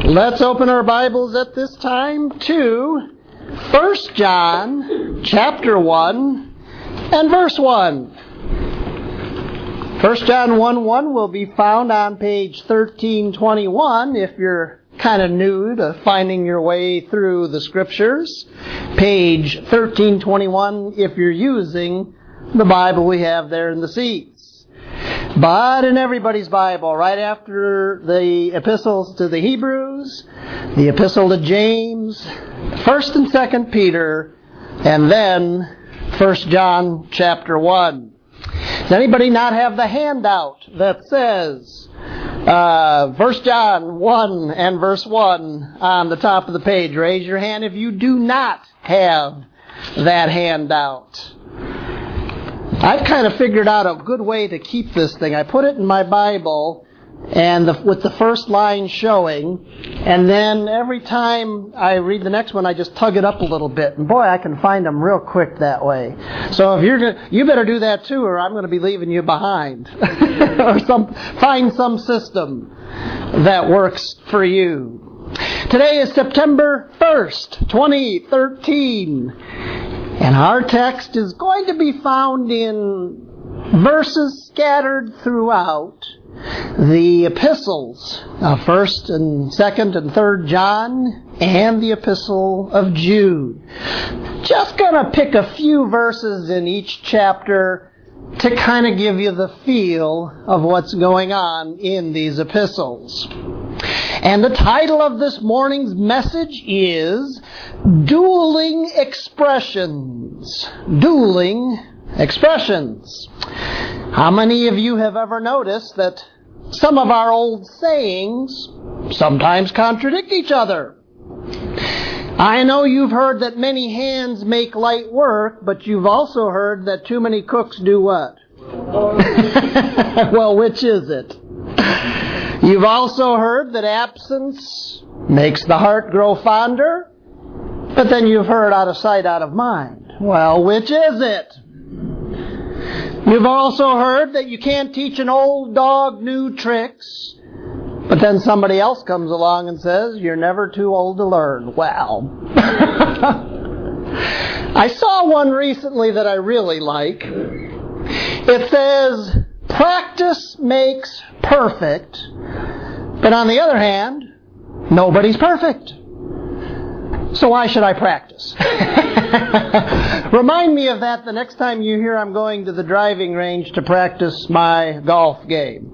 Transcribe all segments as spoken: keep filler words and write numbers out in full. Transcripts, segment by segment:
Let's open our Bibles at this time to First John chapter one and verse one. First John one one will be found on page thirteen twenty-one if you're kind of new to finding your way through the Scriptures. Page thirteen twenty-one if you're using the Bible we have there in the seats. But in everybody's Bible, right after the epistles to the Hebrews, the epistle to James, First and Second Peter, and then First John chapter one. Does anybody not have the handout that says uh, First John one and verse one on the top of the page? Raise your hand if you do not have that handout. I've kind of figured out a good way to keep this thing. I put it in my Bible and the, with the first line showing, and then every time I read the next one, I just tug it up a little bit. And boy, I can find them real quick that way. So if you're gonna, you better do that too, or I'm going to be leaving you behind. Or some find some system that works for you. Today is September first, twenty thirteen. And our text is going to be found in verses scattered throughout the epistles of First and Second and Third John and the epistle of Jude. Just going to pick a few verses in each chapter to kind of give you the feel of what's going on in these epistles. And the title of this morning's message is Dueling Expressions. Dueling Expressions. How many of you have ever noticed that some of our old sayings sometimes contradict each other? I know you've heard that many hands make light work, but you've also heard that too many cooks do what? Well, which is it? You've also heard that absence makes the heart grow fonder, but then you've heard out of sight, out of mind. Well, which is it? You've also heard that you can't teach an old dog new tricks, but then somebody else comes along and says, you're never too old to learn. Well, I saw one recently that I really like. It says, practice makes perfect, but on the other hand, nobody's perfect. So why should I practice? Remind me of that the next time you hear I'm going to the driving range to practice my golf game.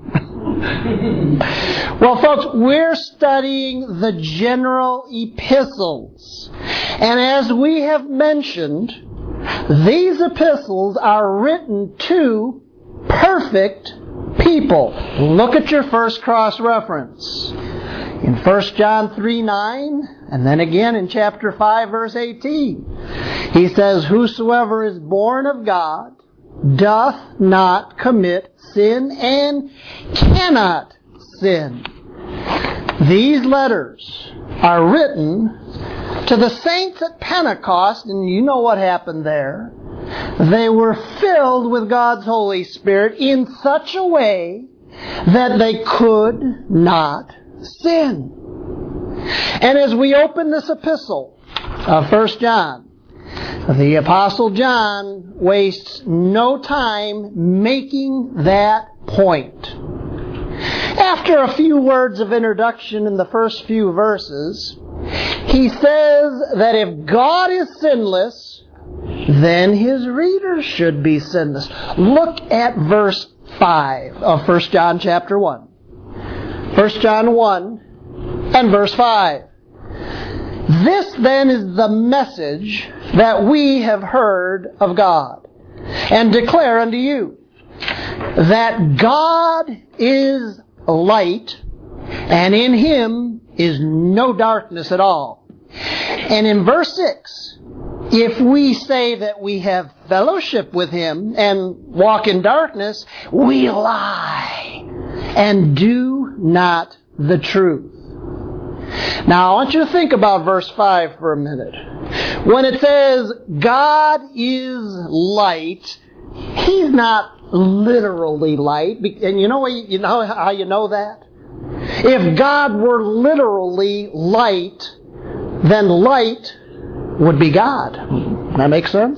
Well, folks, we're studying the general epistles. And as we have mentioned, these epistles are written to perfect people. Look at your first cross-reference. In First John three nine, and then again in chapter five, verse eighteen, he says, whosoever is born of God doth not commit sin and cannot sin. These letters are written to the saints at Pentecost, and you know what happened there. They were filled with God's Holy Spirit in such a way that they could not sin. And as we open this epistle of First John, the Apostle John wastes no time making that point. After a few words of introduction in the first few verses, he says that if God is sinless, then his readers should be sinless. Look at verse five of First John chapter one. First John one and verse five. This then is the message that we have heard of God and declare unto you, that God is light, and in him is no darkness at all. And in verse six, if we say that we have fellowship with him and walk in darkness, we lie and do not the truth. Now, I want you to think about verse five for a minute. When it says, God is light, he's not literally light. And you know, you know how you know that? If God were literally light, then light would be God. That makes sense?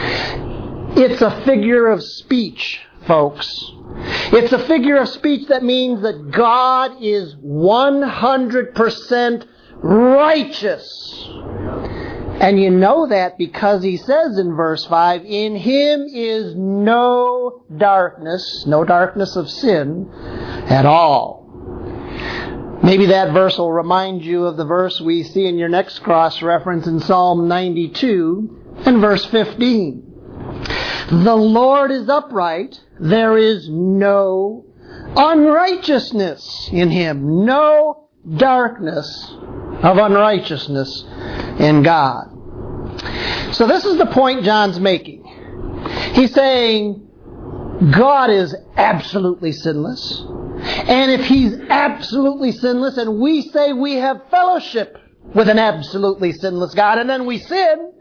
It's a figure of speech, folks. It's a figure of speech that means that God is one hundred percent righteous. And you know that because he says in verse five, in him is no darkness, no darkness of sin at all. Maybe that verse will remind you of the verse we see in your next cross-reference in Psalm ninety-two and verse fifteen. The Lord is upright, there is no unrighteousness in him, no darkness of unrighteousness in God. So this is the point John's making. He's saying God is absolutely sinless. And if he's absolutely sinless and we say we have fellowship with an absolutely sinless God and then we sin,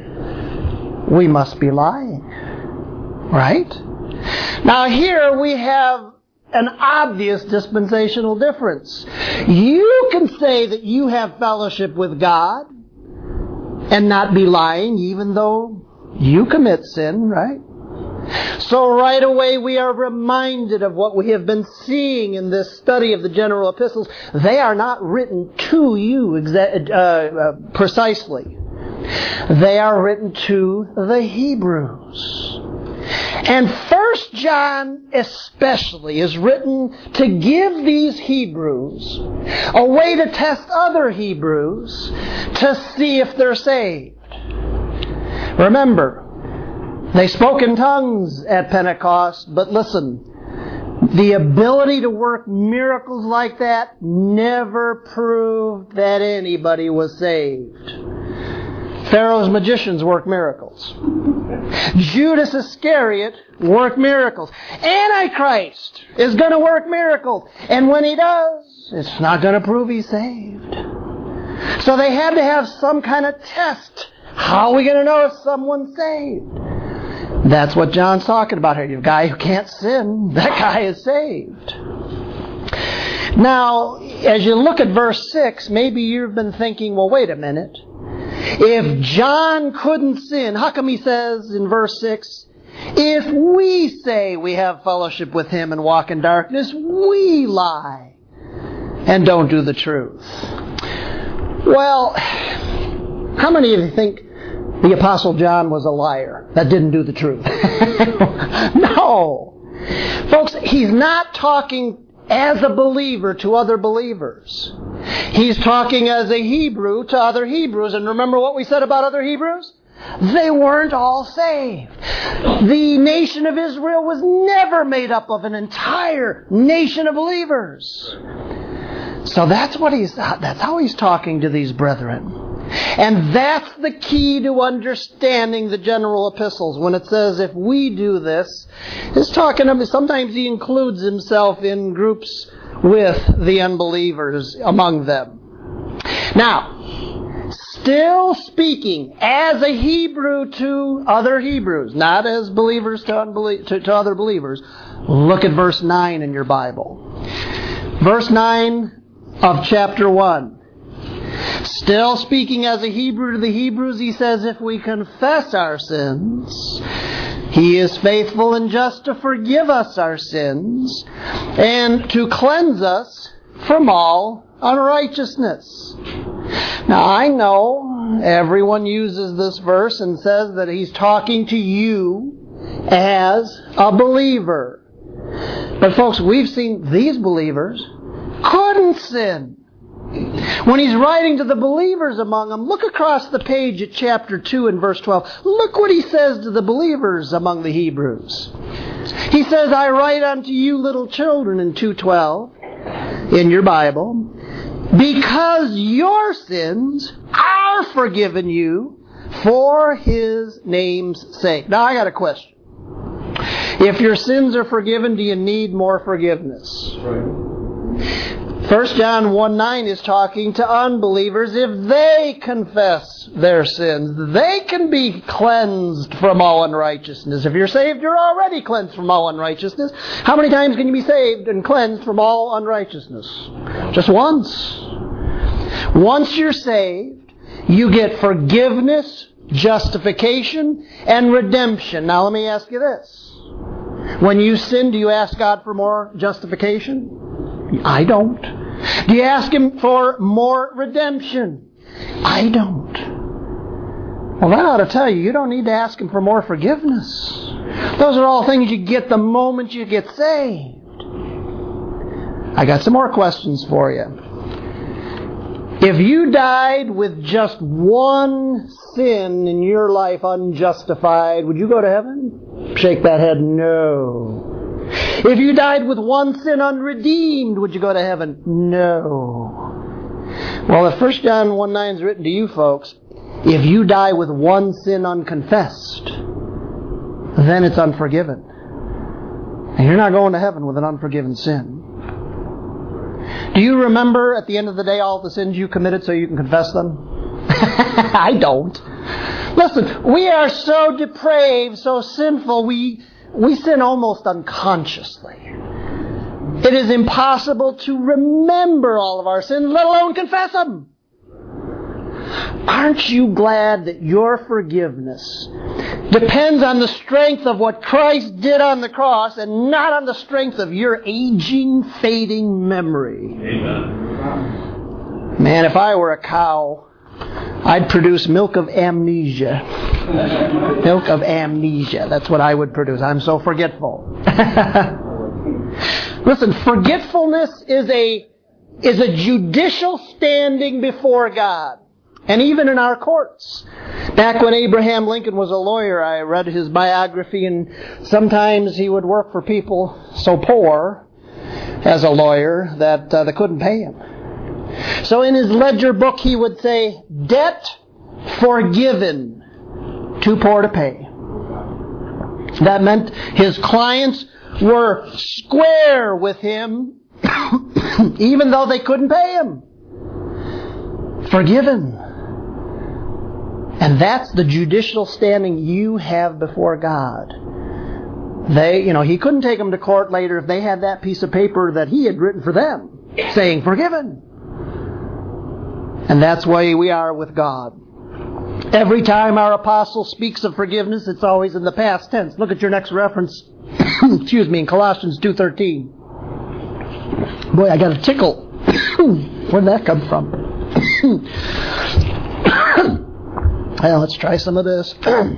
we must be lying. Right? Now here we have an obvious dispensational difference. You can say that you have fellowship with God and not be lying even though you commit sin, right? So right away we are reminded of what we have been seeing in this study of the general epistles. They are not written to you exa- uh, uh, precisely. They are written to the Hebrews. And First John especially is written to give these Hebrews a way to test other Hebrews to see if they're saved. Remember, they spoke in tongues at Pentecost, but listen, the ability to work miracles like that never proved that anybody was saved. Pharaoh's magicians work miracles. Judas Iscariot worked miracles. Antichrist is going to work miracles. And when he does, it's not going to prove he's saved. So they had to have some kind of test. How are we going to know if someone's saved? That's what John's talking about here. You have a guy who can't sin. That guy is saved. Now, as you look at verse six, maybe you've been thinking, well, wait a minute. If John couldn't sin, how come he says in verse six, if we say we have fellowship with him and walk in darkness, we lie and don't do the truth? Well, how many of you think the Apostle John was a liar that didn't do the truth? No. Folks, he's not talking as a believer to other believers. He's talking as a Hebrew to other Hebrews. And remember what we said about other Hebrews? They weren't all saved. The nation of Israel was never made up of an entire nation of believers. So that's what he's, that's how he's talking to these brethren. And that's the key to understanding the general epistles. When it says, if we do this, it's talking about, sometimes he includes himself in groups with the unbelievers among them. Now, still speaking as a Hebrew to other Hebrews, not as believers to, unbelie- to, to other believers, look at verse nine in your Bible. Verse nine of chapter one. Still speaking as a Hebrew to the Hebrews, he says, if we confess our sins, he is faithful and just to forgive us our sins and to cleanse us from all unrighteousness. Now, I know everyone uses this verse and says that he's talking to you as a believer. But folks, we've seen these believers couldn't sin. When he's writing to the believers among them, look across the page at chapter two and verse twelve. Look what he says to the believers among the Hebrews. He says, I write unto you little children in two twelve in your Bible, because your sins are forgiven you for his name's sake. Now I got a question. If your sins are forgiven, do you need more forgiveness? Right. First John one nine is talking to unbelievers. If they confess their sins, they can be cleansed from all unrighteousness. If you're saved, you're already cleansed from all unrighteousness. How many times can you be saved and cleansed from all unrighteousness? Just once. Once you're saved, you get forgiveness, justification, and redemption. Now let me ask you this. When you sin, do you ask God for more justification? I don't. Do you ask Him for more redemption? I don't. Well, that ought to tell you, you don't need to ask Him for more forgiveness. Those are all things you get the moment you get saved. I got some more questions for you. If you died with just one sin in your life unjustified, would you go to heaven? Shake that head, no. If you died with one sin unredeemed, would you go to heaven? No. Well, if First John one nine is written to you folks, if you die with one sin unconfessed, then it's unforgiven. And you're not going to heaven with an unforgiven sin. Do you remember at the end of the day all the sins you committed so you can confess them? I don't. Listen, we are so depraved, so sinful, we... We sin almost unconsciously. It is impossible to remember all of our sins, let alone confess them. Aren't you glad that your forgiveness depends on the strength of what Christ did on the cross and not on the strength of your aging, fading memory? Amen. Man, if I were a cow, I'd produce milk of amnesia. Milk of amnesia. That's what I would produce. I'm so forgetful. Listen, forgetfulness is a is a judicial standing before God. And even in our courts. Back when Abraham Lincoln was a lawyer, I read his biography, and sometimes he would work for people so poor as a lawyer that uh, they couldn't pay him. So in his ledger book he would say, debt forgiven, too poor to pay. That meant his clients were square with him even though they couldn't pay him. Forgiven. And that's the judicial standing you have before God. They, you know, he couldn't take them to court later if they had that piece of paper that he had written for them saying forgiven. And that's why we are with God. Every time our apostle speaks of forgiveness, it's always in the past tense. Look at your next reference. Excuse me, in Colossians two thirteen. Boy, I got a tickle. Where did that come from? Well, let's try some of this.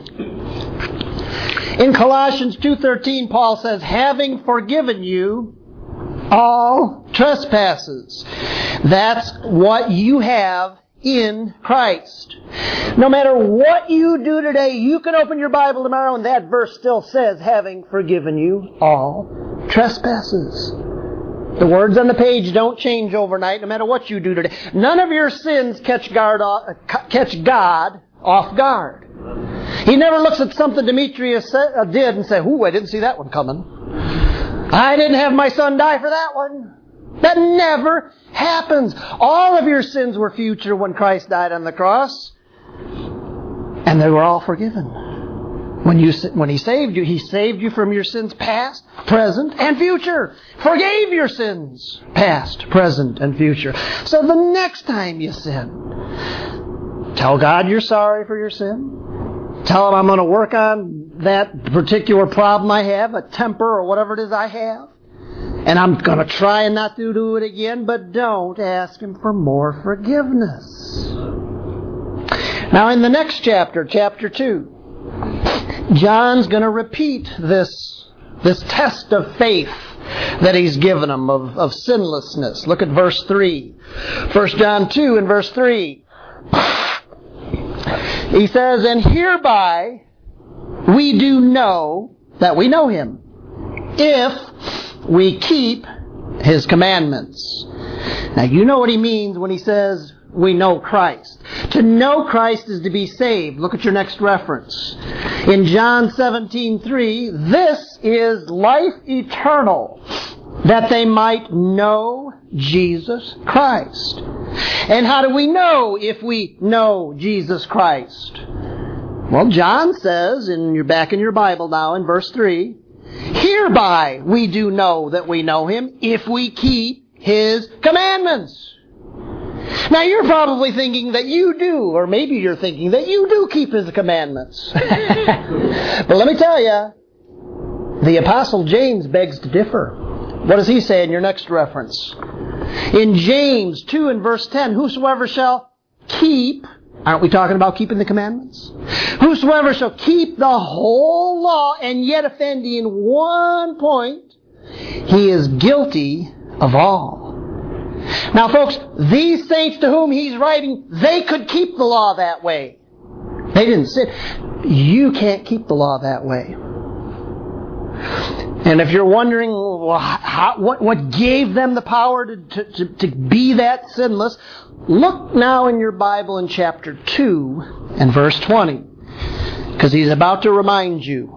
In Colossians two thirteen, Paul says, having forgiven you all trespasses. That's what you have in Christ. No matter what you do today, you can open your Bible tomorrow and that verse still says, having forgiven you all trespasses. The words on the page don't change overnight, no matter what you do today. None of your sins catch, guard off, catch God off guard. He never looks at something Demetrius did and says, ooh, I didn't see that one coming. I didn't have my son die for that one. That never happens. All of your sins were future when Christ died on the cross. And they were all forgiven. When you when He saved you, He saved you from your sins past, present, and future. Forgave your sins past, present, and future. So the next time you sin, tell God you're sorry for your sin. Tell Him I'm going to work on that particular problem I have, a temper or whatever it is I have. And I'm going to try and not to do it again, but don't ask Him for more forgiveness. Now in the next chapter, chapter two, John's going to repeat this, this test of faith that he's given them of, of sinlessness. Look at verse three. First John two and verse three. He says, and hereby we do know that we know Him, if we keep His commandments. Now you know what he means when he says we know Christ. To know Christ is to be saved. Look at your next reference. In John seventeen three, this is life eternal, that they might know Jesus Christ. And how do we know if we know Jesus Christ? Well, John says, and you're back in your Bible now in verse three, hereby we do know that we know Him if we keep His commandments. Now you're probably thinking that you do, or maybe you're thinking that you do keep His commandments. But let me tell you, the Apostle James begs to differ. What does he say in your next reference? In James two and verse ten, whosoever shall keep, aren't we talking about keeping the commandments? Whosoever shall keep the whole law and yet offend in one point, he is guilty of all. Now folks, these saints to whom he's writing, they could keep the law that way. They didn't say, you can't keep the law that way. And if you're wondering well, how, what, what gave them the power to, to, to, to be that sinless, look now in your Bible in chapter two and verse twenty. Because he's about to remind you.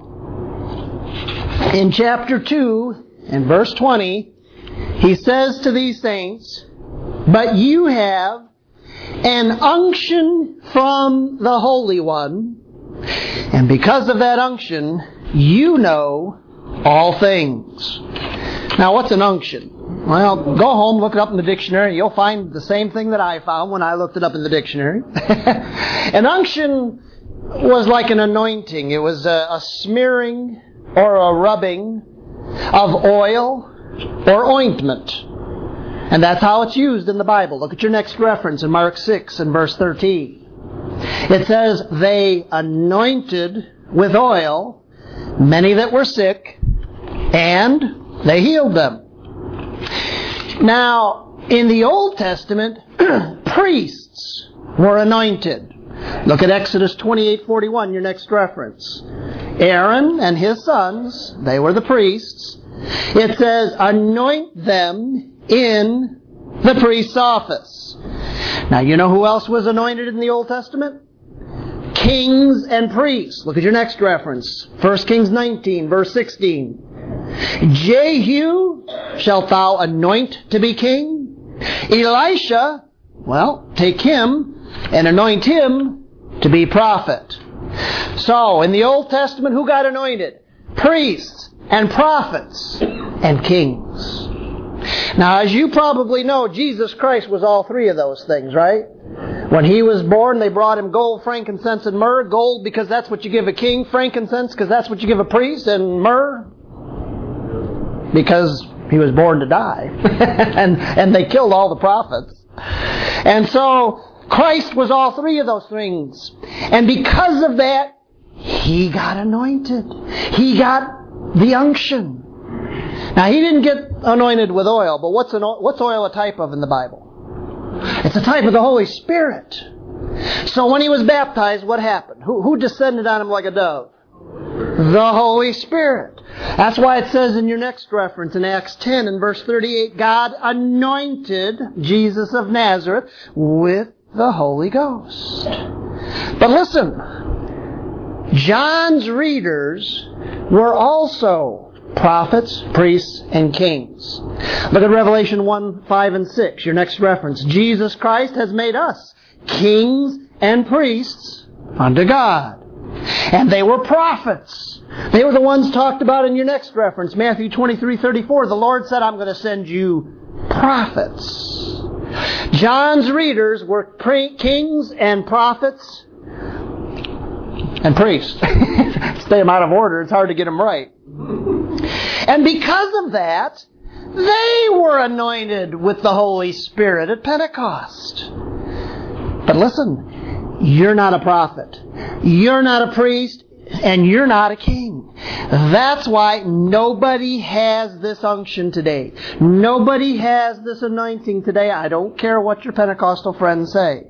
In chapter two and verse twenty, he says to these saints, but you have an unction from the Holy One, and because of that unction, you know all things. Now, what's an unction? Well, go home, look it up in the dictionary. You'll find the same thing that I found when I looked it up in the dictionary. An unction was like an anointing. It was a, a smearing or a rubbing of oil or ointment. And that's how it's used in the Bible. Look at your next reference in Mark six and verse thirteen. It says, they anointed with oil many that were sick, and they healed them. Now, in the Old Testament, priests were anointed. Look at Exodus twenty-eight forty-one, your next reference. Aaron and his sons, they were the priests. It says, anoint them in the priest's office. Now, you know who else was anointed in the Old Testament? Kings and priests. Look at your next reference. First Kings nineteen, verse sixteen. Jehu shalt thou anoint to be king. Elisha, well, take him and anoint him to be prophet. So, in the Old Testament, who got anointed? Priests and prophets and kings. Now, as you probably know, Jesus Christ was all three of those things, right? When he was born, they brought him gold, frankincense, and myrrh. Gold because that's what you give a king. Frankincense because that's what you give a priest. And myrrh because he was born to die. and, and they killed all the prophets. And so Christ was all three of those things. And because of that, he got anointed. He got the unction. Now, he didn't get anointed with oil, but what's an, what's oil a type of in the Bible? It's a type of the Holy Spirit. So when he was baptized, what happened? Who, who descended on him like a dove? The Holy Spirit. That's why it says in your next reference in Acts ten and verse thirty-eight, God anointed Jesus of Nazareth with the Holy Ghost. But listen, John's readers were also prophets, priests, and kings. Look at Revelation one, five, and six, your next reference. Jesus Christ has made us kings and priests unto God. And they were prophets. They were the ones talked about in your next reference, Matthew twenty-three, thirty-four. The Lord said, I'm going to send you prophets. John's readers were pre- kings and prophets and priests. Stay them out of order. It's hard to get them right. And because of that, they were anointed with the Holy Spirit at Pentecost. But listen, you're not a prophet. You're not a priest. And you're not a king. That's why nobody has this unction today. Nobody has this anointing today. I don't care what your Pentecostal friends say.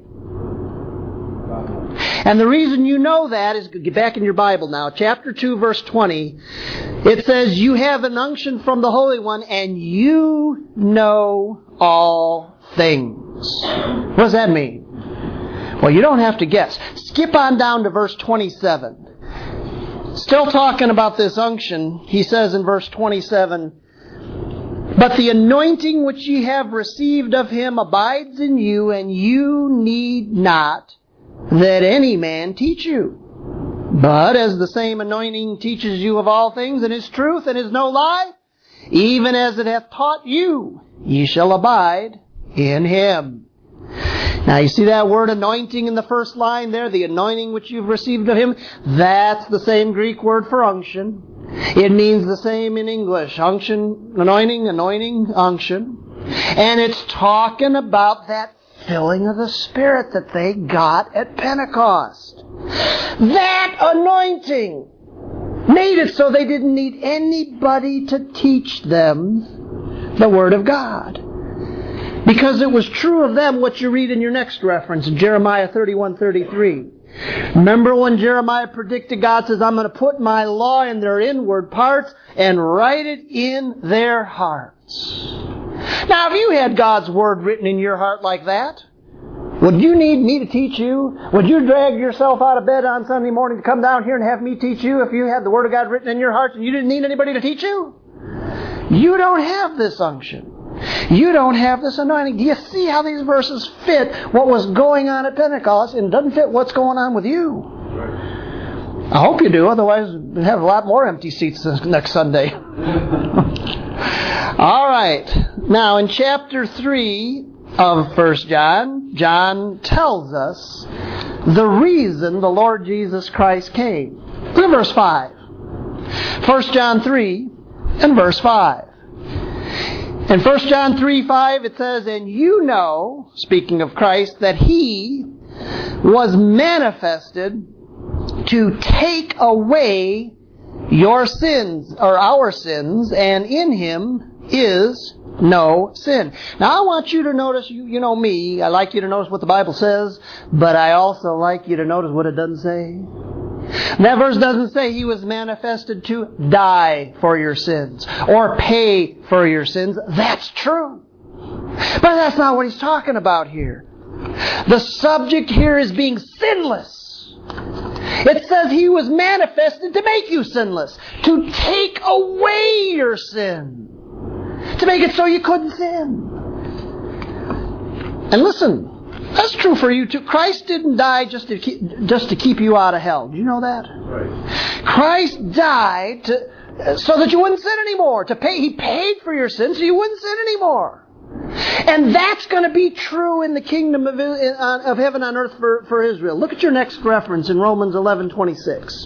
And the reason you know that is, get back in your Bible now, chapter two, verse twenty. It says, you have an unction from the Holy One, and you know all things. What does that mean? Well, you don't have to guess. Skip on down to verse twenty-seven. Still talking about this unction, he says in verse twenty-seven, But the anointing which ye have received of him abides in you, and you need not that any man teach you. But as the same anointing teaches you of all things, and is truth, and is no lie, even as it hath taught you, ye shall abide in him. Now you see that word anointing in the first line there, the anointing which you've received of him? That's the same Greek word for unction. It means the same in English. Unction, anointing, anointing, unction. And it's talking about that filling of the Spirit that they got at Pentecost. That anointing made it so they didn't need anybody to teach them the Word of God. Because it was true of them what you read in your next reference, in Jeremiah thirty-one thirty-three. Remember when Jeremiah predicted, God says, I'm going to put my law in their inward parts and write it in their hearts. Now, if you had God's Word written in your heart like that, would you need me to teach you? Would you drag yourself out of bed on Sunday morning to come down here and have me teach you if you had the Word of God written in your heart and you didn't need anybody to teach you? You don't have this unction. You don't have this anointing. Do you see how these verses fit what was going on at Pentecost and doesn't fit what's going on with you? I hope you do, otherwise we'll have a lot more empty seats next Sunday. All right. Now in chapter three of First John, John tells us the reason the Lord Jesus Christ came. Look at verse five. First John three and verse five. In First John three five it says, and you know, speaking of Christ, that He was manifested to take away your sins, or our sins, and in Him is no sin. Now I want you to notice, you, you know me, I like you to notice what the Bible says, but I also like you to notice what it doesn't say. That verse doesn't say He was manifested to die for your sins or pay for your sins. That's true. But that's not what he's talking about here. The subject here is being sinless. It says He was manifested to make you sinless, to take away your sin, to make it so you couldn't sin. And listen, that's true for you too. Christ didn't die just to keep, just to keep you out of hell. Do you know that? Right. Christ died to, so that you wouldn't sin anymore. To pay, He paid for your sins so you wouldn't sin anymore. And that's going to be true in the kingdom of, of heaven on earth for, for Israel. Look at your next reference in Romans eleven twenty-six.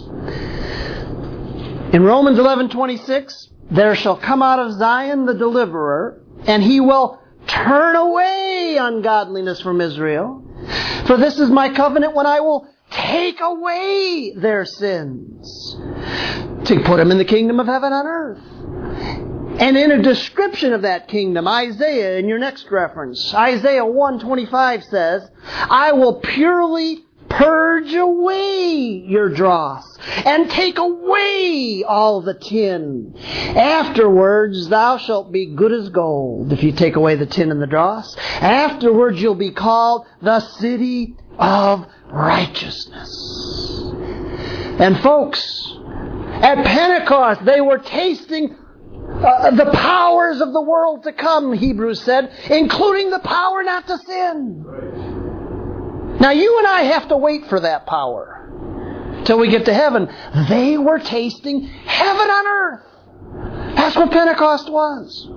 In Romans eleven twenty-six, there shall come out of Zion the deliverer, and He will turn away ungodliness from Israel. For this is my covenant when I will take away their sins, to put them in the kingdom of heaven on earth. And in a description of that kingdom, Isaiah, in your next reference, Isaiah one twenty-five says, I will purely purge away your dross, and take away all the tin. Afterwards thou shalt be good as gold, if you take away the tin and the dross. Afterwards you'll be called the city of righteousness. And folks, at Pentecost they were tasting uh, the powers of the world to come, Hebrews said, including the power not to sin. Now you and I have to wait for that power till we get to heaven. They were tasting heaven on earth. That's what Pentecost was.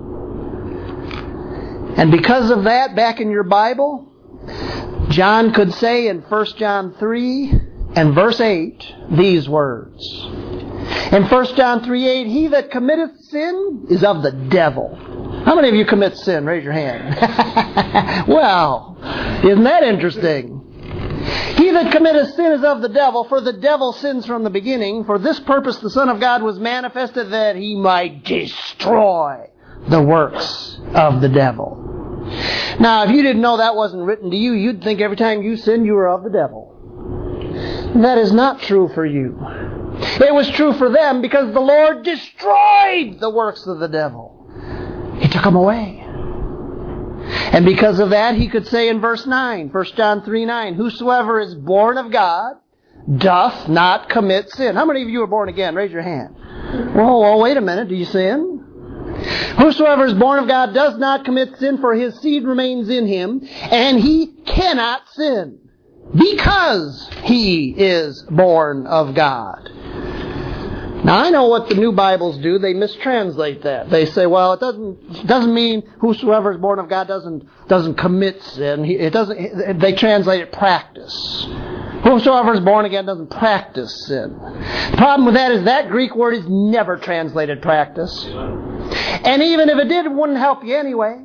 And because of that, back in your Bible, John could say in First John three and verse eight these words. In First John three eight, he that committeth sin is of the devil. How many of you commit sin? Raise your hand. Well, isn't that interesting? He that committeth sin is of the devil, for the devil sins from the beginning. For this purpose the Son of God was manifested, that He might destroy the works of the devil. Now, if you didn't know that wasn't written to you, you'd think every time you sinned you were of the devil. That is not true for you. It was true for them because the Lord destroyed the works of the devil. He took them away. And because of that, he could say in verse nine, First John three nine, whosoever is born of God doth not commit sin. How many of you are born again? Raise your hand. Well, well, wait a minute. Do you sin? Whosoever is born of God does not commit sin, for his seed remains in him, and he cannot sin, because he is born of God. Now, I know what the new Bibles do. They mistranslate that. They say, well, it doesn't it doesn't mean whosoever is born of God doesn't doesn't commit sin. It doesn't. They translate it practice. Whosoever is born again doesn't practice sin. The problem with that is that Greek word is never translated practice. And even if it did, it wouldn't help you anyway.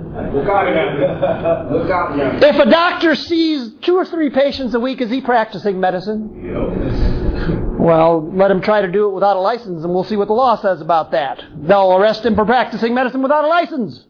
If a doctor sees two or three patients a week, is he practicing medicine? Well, let him try to do it without a license, and we'll see what the law says about that. They'll arrest him for practicing medicine without a license.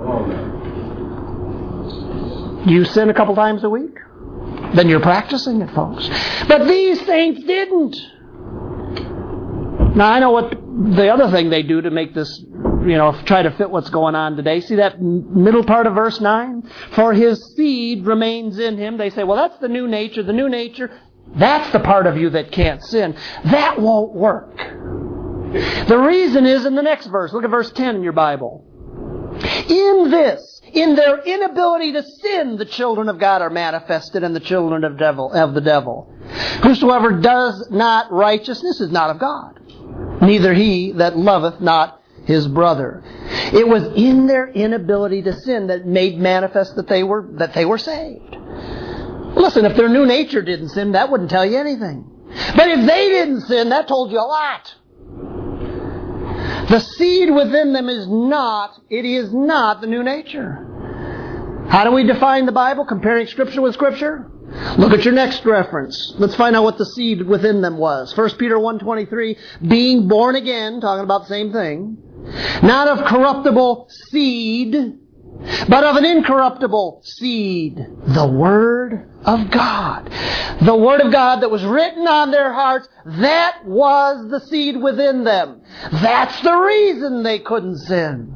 You sin a couple times a week? Then you're practicing it, folks. But these saints didn't. Now, I know what the other thing they do to make this, you know, try to fit what's going on today. See that middle part of verse nine? For his seed remains in him. They say, well, that's the new nature. The new nature, that's the part of you that can't sin. That won't work. The reason is in the next verse. Look at verse ten in your Bible. In this, in their inability to sin, the children of God are manifested, and the children of devil of the devil. Whosoever does not righteousness is not of God, neither he that loveth not his brother. It was in their inability to sin that made manifest that they were that they were saved. Listen, if their new nature didn't sin, that wouldn't tell you anything. But if they didn't sin, that told you a lot. The seed within them is not, it is not the new nature. How do we define the Bible, comparing Scripture with Scripture? Look at your next reference. Let's find out what the seed within them was. First Peter one twenty-three, being born again, talking about the same thing, not of corruptible seed, but of an incorruptible seed, the Word of God. The Word of God that was written on their hearts, that was the seed within them. That's the reason they couldn't sin.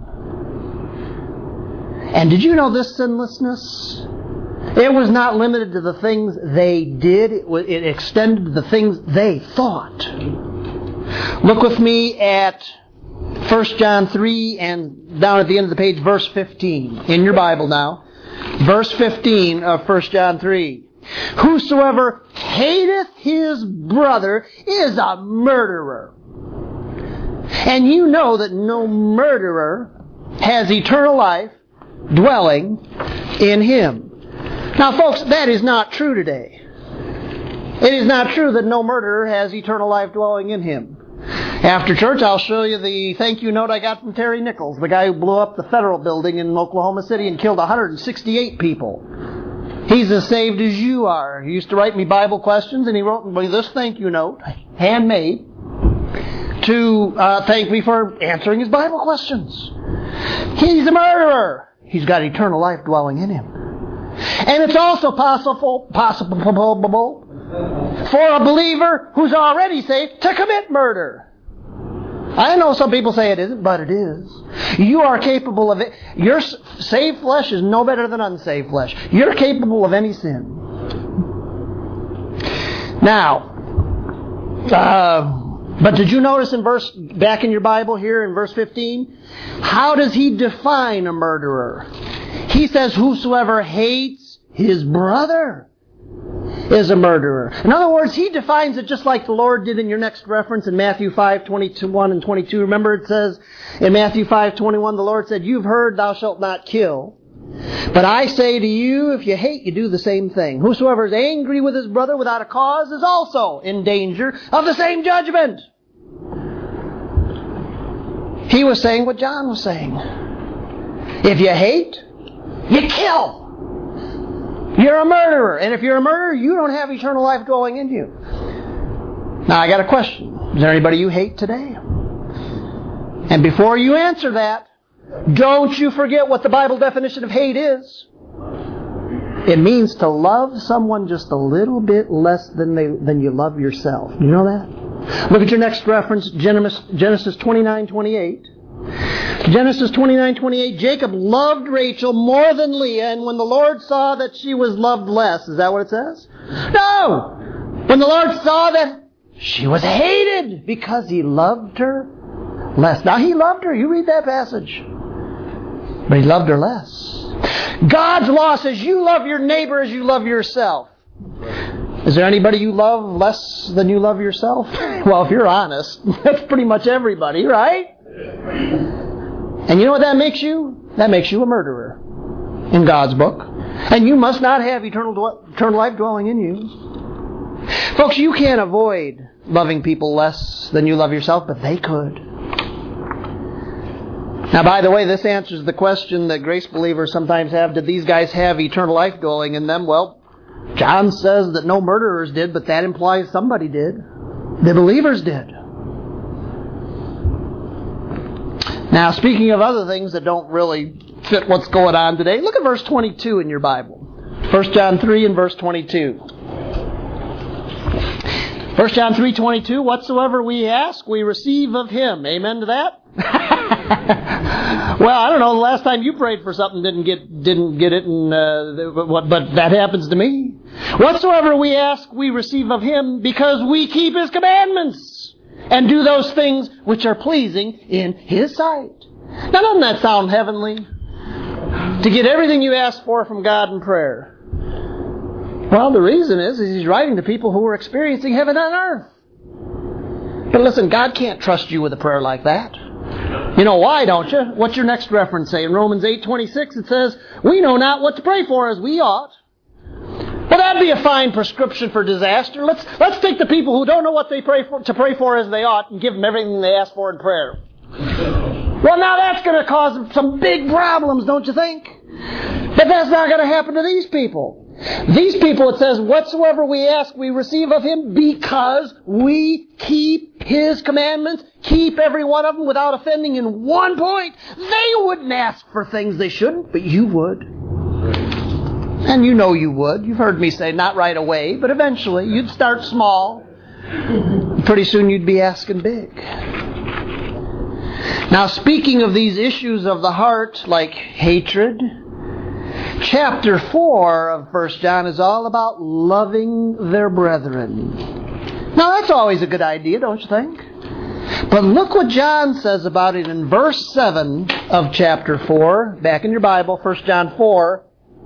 And did you know this sinlessness? It was not limited to the things they did. It, was, it extended to the things they thought. Look with me at First John three and down at the end of the page, verse fifteen. In your Bible now. Verse fifteen of First John three. Whosoever hateth his brother is a murderer. And you know that no murderer has eternal life dwelling in him. Now, folks, that is not true today. It is not true that no murderer has eternal life dwelling in him. After church, I'll show you the thank you note I got from Terry Nichols, the guy who blew up the federal building in Oklahoma City and killed one hundred sixty-eight people. He's as saved as you are. He used to write me Bible questions, and he wrote me this thank you note, handmade, to uh, thank me for answering his Bible questions. He's a murderer. He's got eternal life dwelling in him. And it's also possible, possible for a believer who's already saved to commit murder. I know some people say it isn't, but it is. You are capable of it. Your saved flesh is no better than unsaved flesh. You're capable of any sin. Now, uh, but did you notice in verse, back in your Bible here in verse fifteen, how does he define a murderer? He says, whosoever hates his brother is a murderer. In other words, he defines it just like the Lord did in your next reference in Matthew five, twenty-one and twenty-two. Remember it says in Matthew five, twenty-one, the Lord said, you've heard thou shalt not kill. But I say to you, if you hate, you do the same thing. Whosoever is angry with his brother without a cause is also in danger of the same judgment. He was saying what John was saying. If you hate, you kill. You're a murderer. And if you're a murderer, you don't have eternal life dwelling in you. Now, I got a question. Is there anybody you hate today? And before you answer that, don't you forget what the Bible definition of hate is. It means to love someone just a little bit less than they than you love yourself. You know that? Look at your next reference, Genesis twenty-nine twenty-eight. Genesis twenty-nine twenty-eight, Jacob loved Rachel more than Leah, and when the Lord saw that she was loved less, is that what it says? No! When the Lord saw that she was hated because he loved her less. Now, he loved her. You read that passage. But he loved her less. God's law says you love your neighbor as you love yourself. Is there anybody you love less than you love yourself? Well, if you're honest, that's pretty much everybody, right? And you know what that makes you? That makes you a murderer in God's book. And you must not have eternal, eternal life dwelling in you. Folks, you can't avoid loving people less than you love yourself, but they could. Now, by the way, this answers the question that grace believers sometimes have. Did these guys have eternal life dwelling in them? Well, John says that no murderers did, but that implies somebody did. The believers did. Now, speaking of other things that don't really fit what's going on today, look at verse twenty-two in your Bible. First John three and verse twenty-two. First John three twenty-two, whatsoever we ask, we receive of Him. Amen to that? Well, I don't know. The last time you prayed for something, didn't get didn't get it, and uh, but that happens to me. Whatsoever we ask, we receive of Him, because we keep His commandments and do those things which are pleasing in His sight. Now, doesn't that sound heavenly? To get everything you ask for from God in prayer. Well, the reason is, is He's writing to people who are experiencing heaven on earth. But listen, God can't trust you with a prayer like that. You know why, don't you? What's your next reference say? In Romans eight twenty-six it says, we know not what to pray for as we ought. Well, that'd be a fine prescription for disaster. Let's let's take the people who don't know what they pray for to pray for as they ought and give them everything they ask for in prayer. Well, now that's going to cause some big problems, don't you think? But that's not going to happen to these people. These people, it says, whatsoever we ask, we receive of Him, because we keep His commandments, keep every one of them without offending in one point. They wouldn't ask for things they shouldn't, but you would. And you know you would. You've heard me say, not right away, but eventually. You'd start small. Pretty soon you'd be asking big. Now, speaking of these issues of the heart, like hatred, chapter four of First John is all about loving their brethren. Now, that's always a good idea, don't you think? But look what John says about it in verse seven of chapter four. Back in your Bible, First John four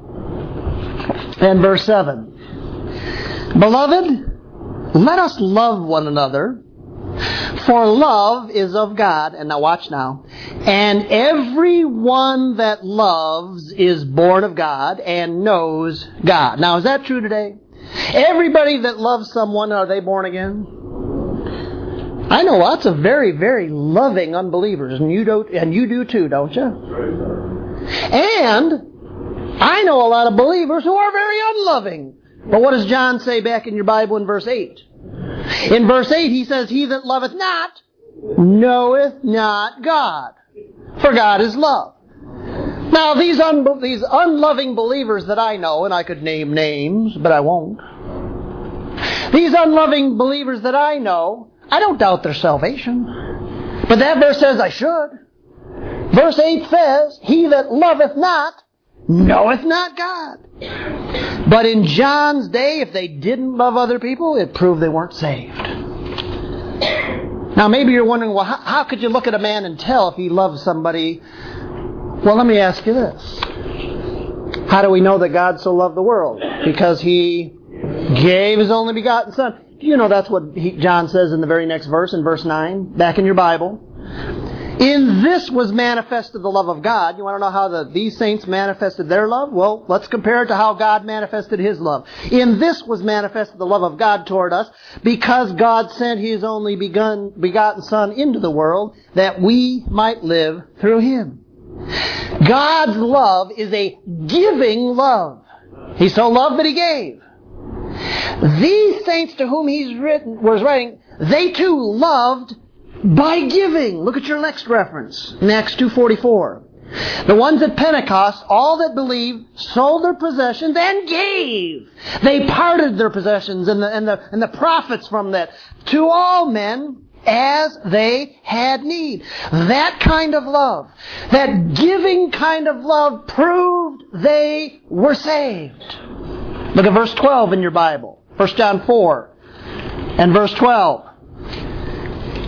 and verse seven. Beloved, let us love one another, for love is of God. And now watch now. And everyone that loves is born of God and knows God. Now, is that true today? Everybody that loves someone, are they born again? I know lots of very, very loving unbelievers, and you do, and you do too, don't you? And I know a lot of believers who are very unloving. But what does John say back in your Bible in verse eight? In verse eight, he says, he that loveth not knoweth not God, for God is love. Now, these, un- these unloving believers that I know, and I could name names, but I won't. These unloving believers that I know, I don't doubt their salvation. But that verse says I should. Verse eight says, he that loveth not knoweth not God. But in John's day, if they didn't love other people, it proved they weren't saved. Now, maybe you're wondering, well, how, how could you look at a man and tell if he loves somebody? Well, let me ask you this. How do we know that God so loved the world? Because He gave His only begotten Son. Do you know that's what he, John says in the very next verse, in verse nine, back in your Bible? In this was manifested the love of God. You want to know how the, these saints manifested their love? Well, let's compare it to how God manifested His love. In this was manifested the love of God toward us, because God sent His only begun, begotten Son into the world, that we might live through Him. God's love is a giving love. He so loved that He gave. These saints to whom He's written, was writing, they too loved by giving. Look at your next reference, in Acts two forty-four. The ones at Pentecost, all that believed, sold their possessions and gave. They parted their possessions and the, and the, and the profits from that to all men as they had need. That kind of love, that giving kind of love, proved they were saved. Look at verse twelve in your Bible. First John four and verse twelve.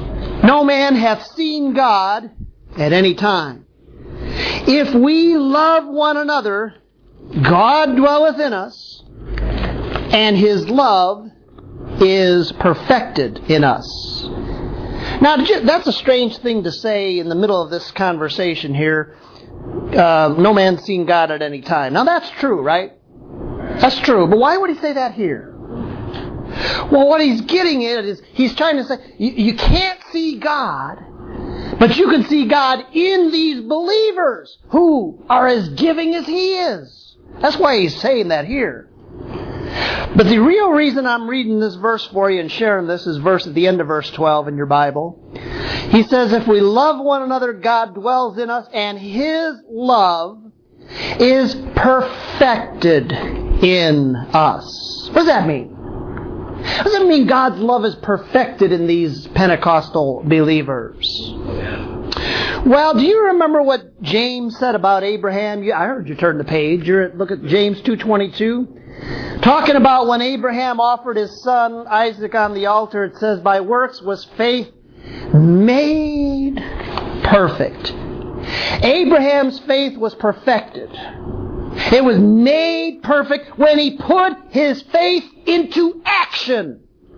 No man hath seen God at any time. If we love one another, God dwelleth in us, and His love is perfected in us. Now, that's a strange thing to say in the middle of this conversation here. Uh, no man's seen God at any time. Now, that's true, right? That's true. But why would He say that here? Well, what He's getting at is He's trying to say, you, you can't see God, but you can see God in these believers who are as giving as He is. That's why He's saying that here. But the real reason I'm reading this verse for you and sharing this is verse at the end of verse twelve in your Bible. He says, if we love one another, God dwells in us, and His love is perfected in us. What does that mean? What does it mean God's love is perfected in these Pentecostal believers? Well, do you remember what James said about Abraham? I heard you turn the page. You're at, look at James two twenty-two. Talking about when Abraham offered his son Isaac on the altar, it says, by works was faith made perfect. Abraham's faith was perfected. It was made perfect when he put his faith into action.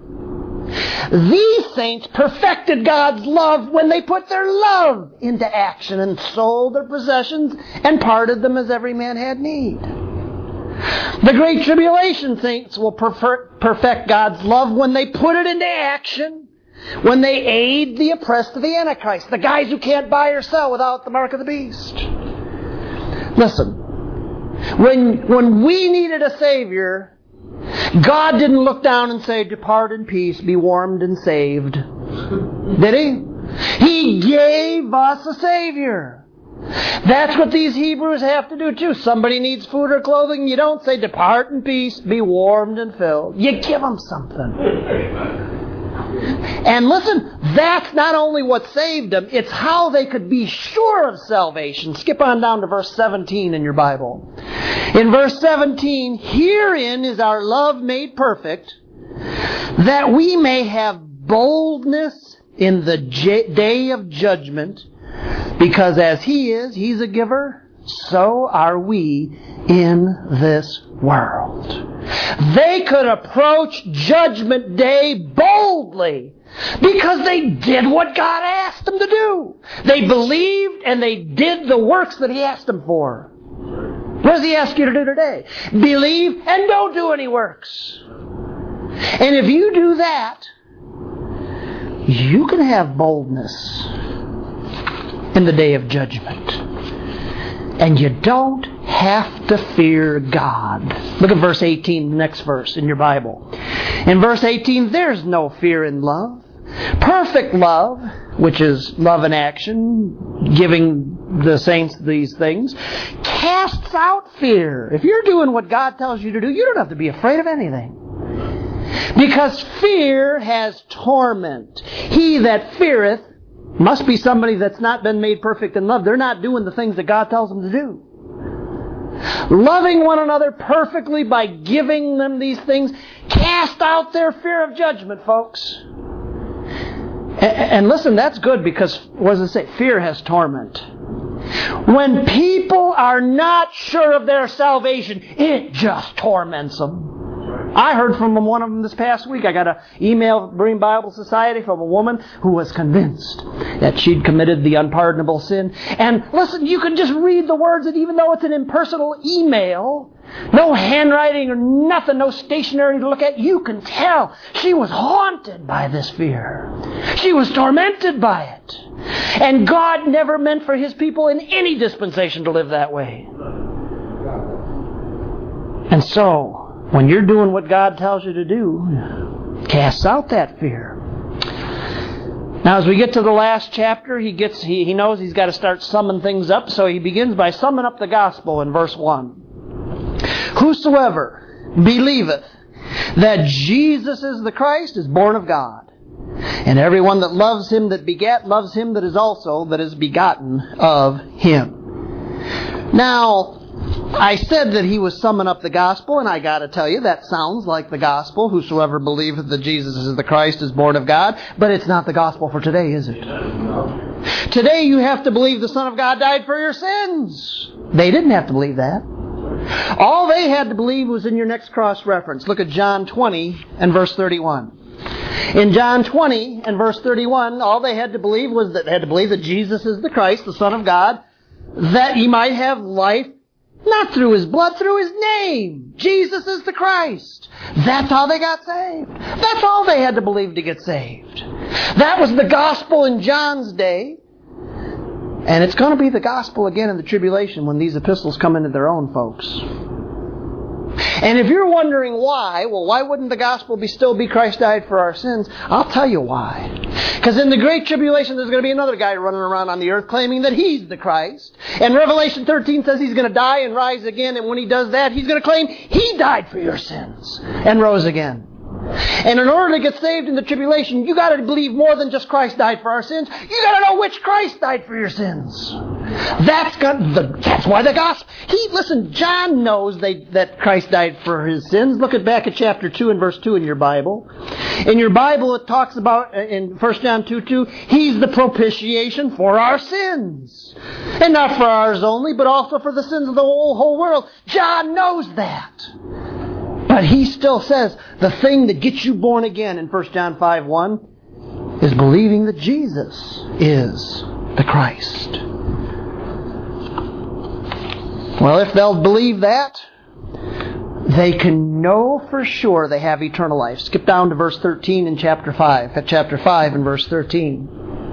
These saints perfected God's love when they put their love into action and sold their possessions and parted them as every man had need. The Great Tribulation saints will perfect God's love when they put it into action, when they aid the oppressed of the Antichrist, the guys who can't buy or sell without the mark of the beast. Listen, when, when we needed a Savior, God didn't look down and say, depart in peace, be warmed and saved. Did He? He gave us a Savior. That's what these Hebrews have to do too. Somebody needs food or clothing. You don't say, depart in peace, be warmed and filled. You give them something. And listen, that's not only what saved them, it's how they could be sure of salvation. Skip on down to verse seventeen in your Bible. In verse seventeen, herein is our love made perfect, that we may have boldness in the j- day of judgment, because as He is, He's a giver, so are we in this world. They could approach Judgment Day boldly because they did what God asked them to do. They believed and they did the works that He asked them for. What does He ask you to do today? Believe and don't do any works. And if you do that, you can have boldness in the day of judgment. And you don't have to fear God. Look at verse eighteen, the next verse in your Bible. In verse eighteen, there's no fear in love. Perfect love, which is love in action, giving the saints these things, casts out fear. If you're doing what God tells you to do, you don't have to be afraid of anything. Because fear has torment. He that feareth must be somebody that's not been made perfect in love. They're not doing the things that God tells them to do. Loving one another perfectly by giving them these things cast out their fear of judgment, folks. And listen, that's good because, what does it say? Fear has torment. When people are not sure of their salvation, it just torments them. I heard from one of them this past week. I got an email from Marine Bible Society from a woman who was convinced that she'd committed the unpardonable sin. And listen, you can just read the words, and even though it's an impersonal email, no handwriting or nothing, no stationery to look at, you can tell she was haunted by this fear. She was tormented by it. And God never meant for His people in any dispensation to live that way. And so, when you're doing what God tells you to do, casts out that fear. Now, as we get to the last chapter, he gets he, he knows he's got to start summing things up, so he begins by summing up the gospel in verse one. Whosoever believeth that Jesus is the Christ is born of God. And everyone that loves Him that begat loves Him that is also that is begotten of Him. Now, I said that he was summing up the gospel, and I got to tell you, that sounds like the gospel. Whosoever believeth that Jesus is the Christ is born of God. But it's not the gospel for today, is it? Today you have to believe the Son of God died for your sins. They didn't have to believe that. All they had to believe was in your next cross-reference. Look at John twenty and verse thirty-one. In John twenty and verse thirty-one, all they had to believe was that they had to believe that Jesus is the Christ, the Son of God, that He might have life, not through His blood, through His name. Jesus is the Christ. That's how they got saved. That's all they had to believe to get saved. That was the gospel in John's day. And it's going to be the gospel again in the tribulation when these epistles come into their own, folks. And if you're wondering why, well, why wouldn't the gospel be still be Christ died for our sins? I'll tell you why. Because in the Great Tribulation, there's going to be another guy running around on the earth claiming that he's the Christ. And Revelation thirteen says he's going to die and rise again. And when he does that, he's going to claim he died for your sins and rose again. And in order to get saved in the tribulation, you got to believe more than just Christ died for our sins. You got to know which Christ died for your sins. That's got the, that's why the gospel. He listen. John knows they, that Christ died for his sins. Look at back at chapter two and verse two in your Bible. In your Bible, it talks about in First John two two. He's the propitiation for our sins, and not for ours only, but also for the sins of the whole whole world. John knows that. But he still says the thing that gets you born again in First John five one is believing that Jesus is the Christ. Well, if they'll believe that, they can know for sure they have eternal life. Skip down to verse thirteen in chapter five. At chapter five and verse thirteen.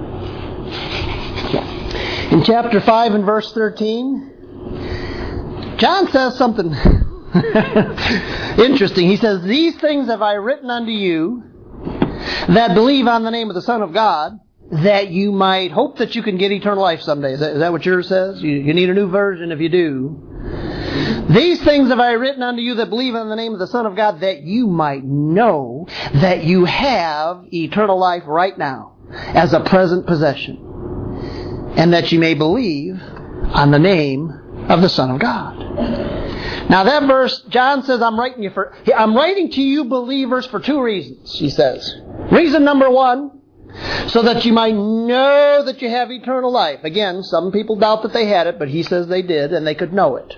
In chapter five and verse thirteen, John says something interesting. He says, "These things have I written unto you that believe on the name of the Son of God, that you might hope that you can get eternal life someday." Is that, is that what yours says? You, you need a new version if you do. "These things have I written unto you that believe on the name of the Son of God, that you might know that you have eternal life right now as a present possession, and that you may believe on the name of the Son of God." Now that verse, John says, I'm writing you for, I'm writing to you believers for two reasons, he says. Reason number one, so that you might know that you have eternal life. Again, some people doubt that they had it, but he says they did, and they could know it.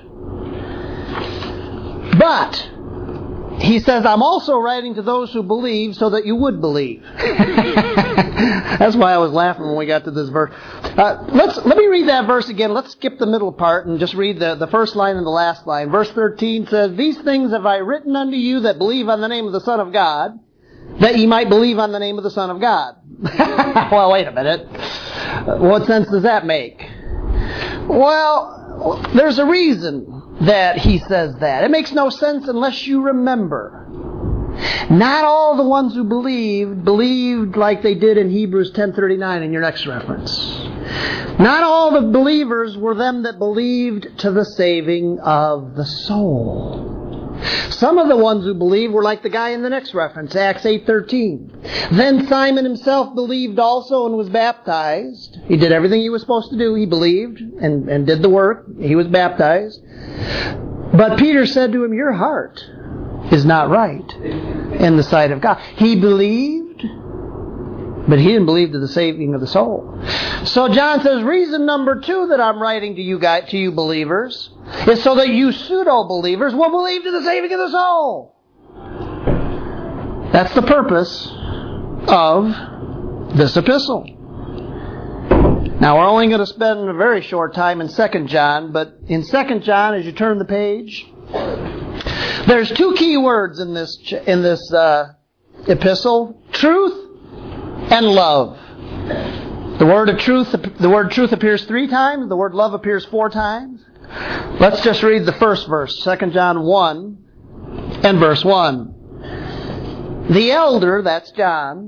But he says, I'm also writing to those who believe so that you would believe. That's why I was laughing when we got to this verse. Uh, let's let me read that verse again. Let's skip the middle part and just read the, the first line and the last line. Verse thirteen says, "These things have I written unto you that believe on the name of the Son of God, that ye might believe on the name of the Son of God." Well, wait a minute. What sense does that make? Well, there's a reason that he says that. It makes no sense unless you remember. Not all the ones who believed, believed like they did in Hebrews ten thirty-nine in your next reference. Not all the believers were them that believed to the saving of the soul. Some of the ones who believed were like the guy in the next reference, Acts eight thirteen. "Then Simon himself believed also and was baptized." He did everything he was supposed to do. He believed and, and did the work. He was baptized. "But Peter said to him, Your heart is not right in the sight of God." He believed, but he didn't believe to the saving of the soul. So John says, reason number two that I'm writing to you guys, to you believers, is so that you pseudo-believers will believe to the saving of the soul. That's the purpose of this epistle. Now, we're only going to spend a very short time in Second John, but in Second John, as you turn the page, there's two key words in this in this uh, epistle: truth and love. The word of truth, the word truth appears three times. The word love appears four times. Let's just read the first verse, Second John one and verse one. "The elder," that's John,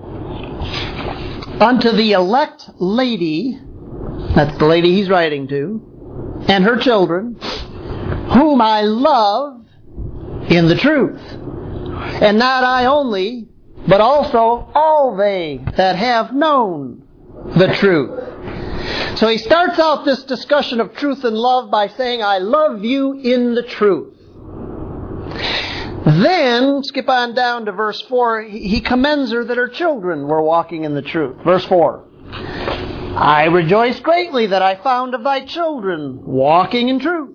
"unto the elect lady," that's the lady he's writing to, "and her children, whom I love in the truth. And not I only, but also all they that have known the truth. So he starts out this discussion of truth and love by saying, I love you in the truth. Then, skip on down to verse four, he commends her that her children were walking in the truth. Verse four. I rejoice greatly that I found of thy children walking in truth,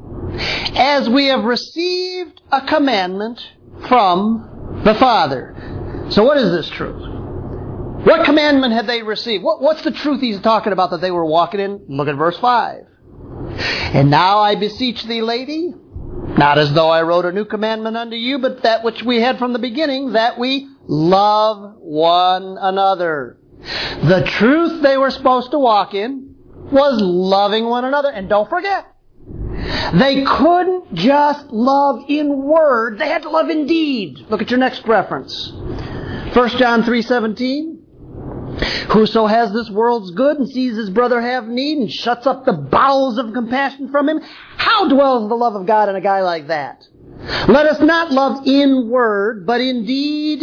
as we have received a commandment from the Father. So what is this truth? What commandment had they received? What, what's the truth he's talking about that they were walking in? Look at verse five. And now I beseech thee, lady, not as though I wrote a new commandment unto you, but that which we had from the beginning, that we love one another. The truth they were supposed to walk in was loving one another. And don't forget, they couldn't just love in word. They had to love in deed. Look at your next reference. First John three seventeen. Whoso has this world's good and sees his brother have need and shuts up the bowels of compassion from him, how dwells the love of God in a guy like that? Let us not love in word, but in deed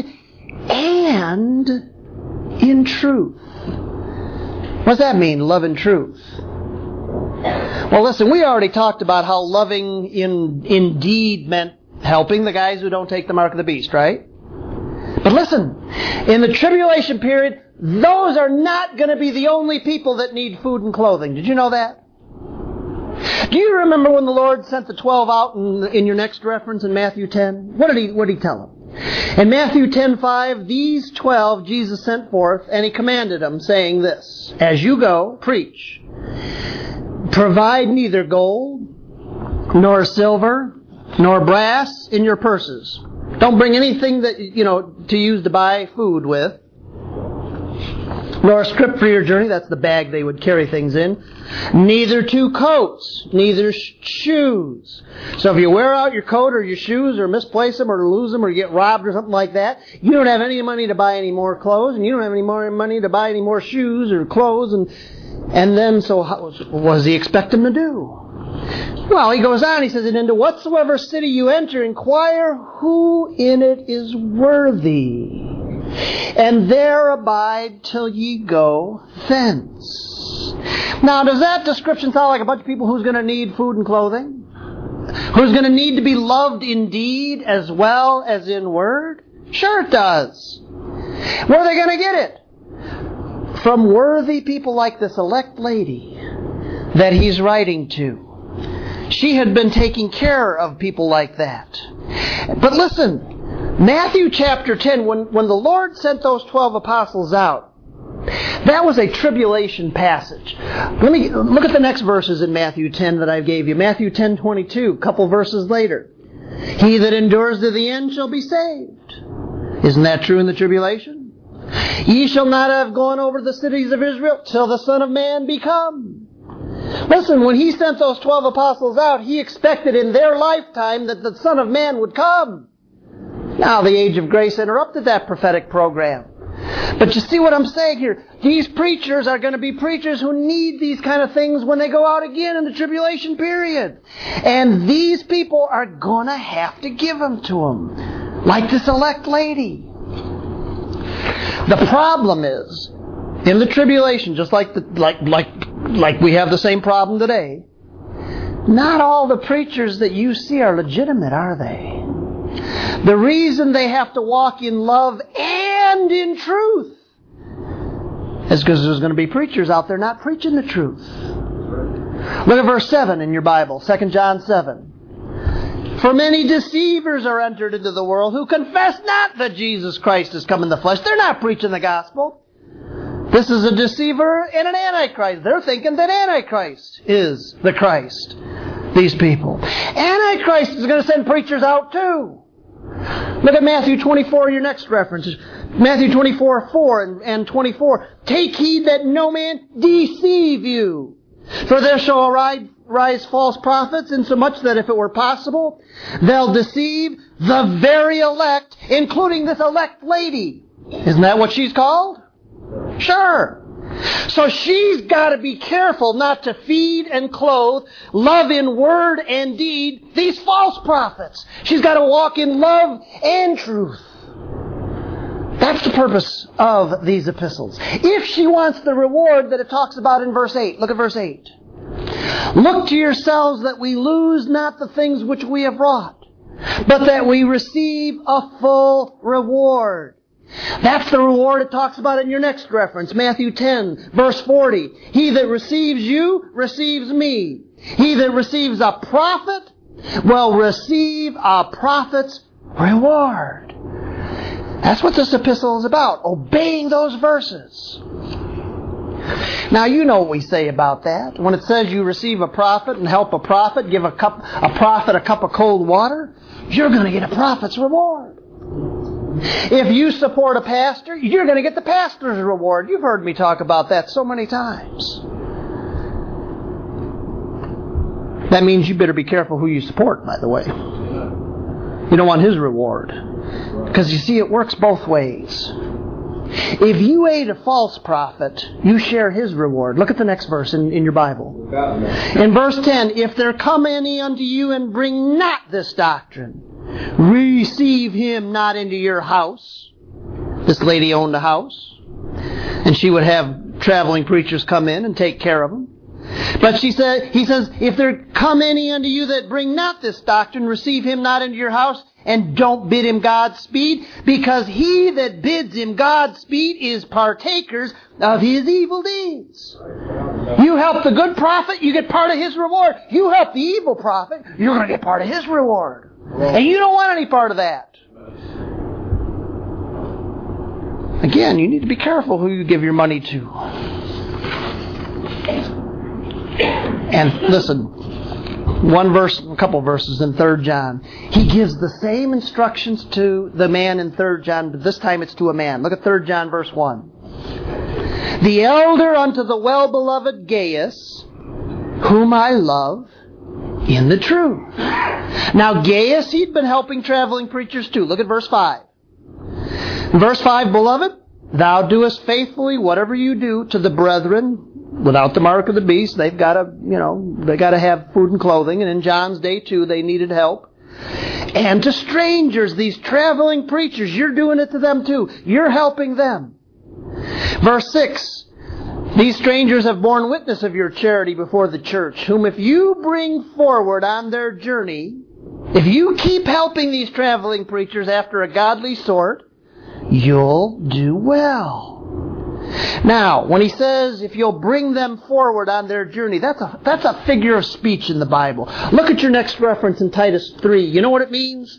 and in truth. What does that mean, love in truth? Well, listen, we already talked about how loving in, in deed meant helping the guys who don't take the mark of the beast, right? But listen, in the tribulation period, those are not going to be the only people that need food and clothing. Did you know that? Do you remember when the Lord sent the twelve out in, in your next reference in Matthew ten? What did he, what did he tell them? In Matthew ten five, these twelve Jesus sent forth, and he commanded them, saying this, as you go, preach. Provide neither gold, nor silver, nor brass in your purses. Don't bring anything that, you know, to use to buy food with. Nor a scrip for your journey. That's the bag they would carry things in. Neither two coats. Neither sh- shoes. So if you wear out your coat or your shoes or misplace them or lose them or get robbed or something like that, you don't have any money to buy any more clothes, and you don't have any more money to buy any more shoes or clothes. And and then, so how, what does he expect them to do? Well, he goes on, he says, and into whatsoever city you enter, inquire who in it is worthy, and there abide till ye go thence. Now, does that description sound like a bunch of people who's going to need food and clothing? Who's going to need to be loved in deed as well as in word? Sure it does. Where are they going to get it? From worthy people like this elect lady that he's writing to. She had been taking care of people like that. But listen, Matthew chapter ten, when, when the Lord sent those twelve apostles out, that was a tribulation passage. Let me look at the next verses in Matthew ten that I gave you. Matthew ten twenty-two, a couple verses later. He that endures to the end shall be saved. Isn't that true in the tribulation? Ye shall not have gone over the cities of Israel till the Son of Man be come. Listen, when he sent those twelve apostles out, he expected in their lifetime that the Son of Man would come. Now, the age of grace interrupted that prophetic program. But you see what I'm saying here? These preachers are going to be preachers who need these kind of things when they go out again in the tribulation period. And these people are going to have to give them to them. Like this elect lady. The problem is, in the tribulation, just like the, like like like we have the same problem today, not all the preachers that you see are legitimate, are they? The reason they have to walk in love and in truth is because there's going to be preachers out there not preaching the truth. Look at verse seven in your Bible, Second John seven. For many deceivers are entered into the world who confess not that Jesus Christ has come in the flesh. They're not preaching the gospel. This is a deceiver and an antichrist. They're thinking that Antichrist is the Christ. These people. Antichrist is going to send preachers out too. Look at Matthew twenty-four, your next reference. Matthew twenty-four, four and, and twenty-four. Take heed that no man deceive you. For there shall arise, rise false prophets, insomuch that if it were possible, they'll deceive the very elect, including this elect lady. Isn't that what she's called? Sure. So she's got to be careful not to feed and clothe, love in word and deed, these false prophets. She's got to walk in love and truth. That's the purpose of these epistles. If she wants the reward that it talks about in verse eight, look at verse eight. Look to yourselves that we lose not the things which we have wrought, but that we receive a full reward. That's the reward it talks about in your next reference, Matthew ten, verse forty. He that receives you receives me. He that receives a prophet will receive a prophet's reward. That's what this epistle is about, obeying those verses. Now, you know what we say about that. When it says you receive a prophet and help a prophet, give a cup, a prophet a cup of cold water, you're going to get a prophet's reward. If you support a pastor, you're going to get the pastor's reward. You've heard me talk about that so many times. That means you better be careful who you support, by the way. You don't want his reward. Because you see, it works both ways. If you aid a false prophet, you share his reward. Look at the next verse in, in your Bible. In verse ten, if there come any unto you and bring not this doctrine, receive him not into your house. This lady owned a house, and she would have traveling preachers come in and take care of them. But she said, he says, if there come any unto you that bring not this doctrine, receive him not into your house, and don't bid him Godspeed, because he that bids him Godspeed is partakers of his evil deeds. You help the good prophet, you get part of his reward. You help the evil prophet, you're going to get part of his reward. And you don't want any part of that. Again, you need to be careful who you give your money to. And listen, one verse, a couple verses in Third John. He gives the same instructions to the man in Third John, but this time it's to a man. Look at Third John verse one. The elder unto the well-beloved Gaius, whom I love in the truth. Now Gaius, he'd been helping traveling preachers too. Look at verse five. Verse five, beloved, thou doest faithfully whatever you do to the brethren without the mark of the beast. They've got to, you know, they got to have food and clothing. And in John's day too, they needed help. And to strangers, these traveling preachers, you're doing it to them too. You're helping them. Verse six, these strangers have borne witness of your charity before the church, whom if you bring forward on their journey, if you keep helping these traveling preachers after a godly sort, you'll do well. Now, when he says, if you'll bring them forward on their journey, that's a, that's a figure of speech in the Bible. Look at your next reference in Titus three. You know what it means?